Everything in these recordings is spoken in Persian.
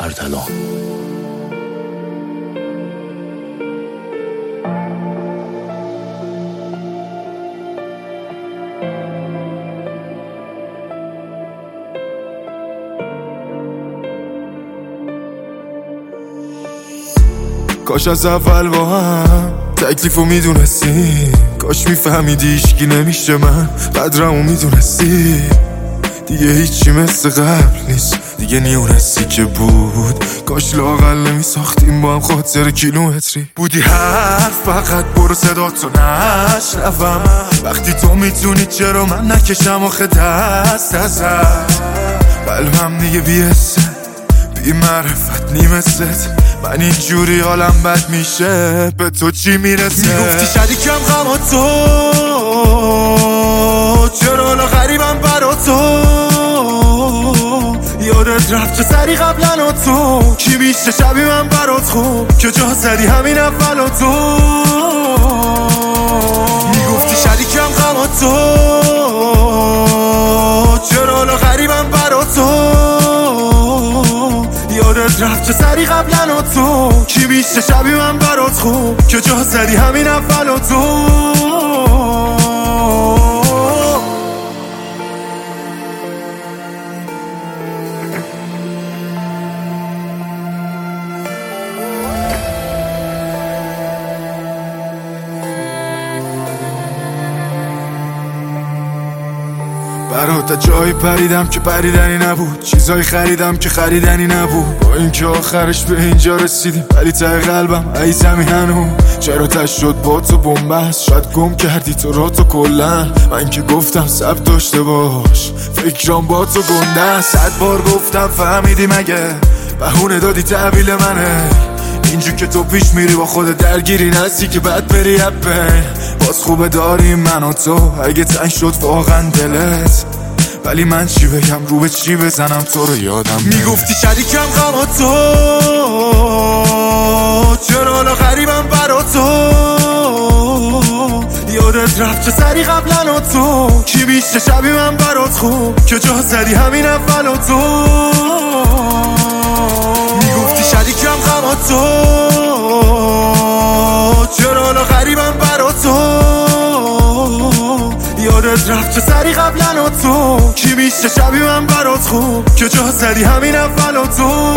اردلان. کاش از اول با هم تکلیفو میدونستی، کاش میفهمیدی هیچکی نمیشه من قدرمو میدونستی. دیگه هیچی مثل قبل نیست، دیگه نیونستی که بود. کاش لااقل نمیساختیم با هم خاطر کیلومتری. بودی حرف فقط برو صداتو نشنوم، وقتی تو میتونی چرا من نکشم آخه دست ازت. قلبم دیگه بی‌حسه بی معرفت نیمست، من اینجوری حالم بد میشه به تو چی میرسه؟ میگفتی شریکم غم تو، چرا حالا غریبم برا تو؟ یادت رفت چه سری قبلا تو، کی میشه شبی من برات خوب که جا زدی همین اول تو. میگفتی شریکم غم تو، چرا حالا غریبم برا تو؟ یادت رفت چه سری قبلا تو، کی میشه شبی من برات خوب که جا زدی همین اول تو. برات جایی پریدم که پریدنی نبود، چیزایی خریدم که خریدنی نبود. با اینکه آخرش به اینجا رسیدیم ولی ته قلبم عیزمی هنوز. چرا تش شد با تو بنبست، شاید گم کردی تو را تو کلن. من که گفتم ثبت داشته باش، فکرام با تو گنده. 100 بار گفتم فهمیدی مگه، بهونه دادی تحویل منه. اینجور که تو پیش میری با خود درگیری نستی که بعد بری اپه. باز خوبه داریم من و تو، اگه تنگ شد واقعا دلت، ولی من چی بگم رو به چی بزنم تو رو یادم. میگفتی شریکم غم تو، چرا حالا غریبم برا تو؟ یادت رفت چه سری قبلا تو، کی میشه شبی من برات خوب که جا زدی همین اول تو. میگفتی شریکم غم تو، چرا حالا غریبم برا تو؟ یادت رفت چه سری قبلا تو، کی میشه شبی من برات خوب که جا زدی همین اول تو.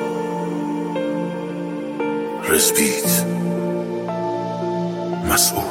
رزبیت مسئول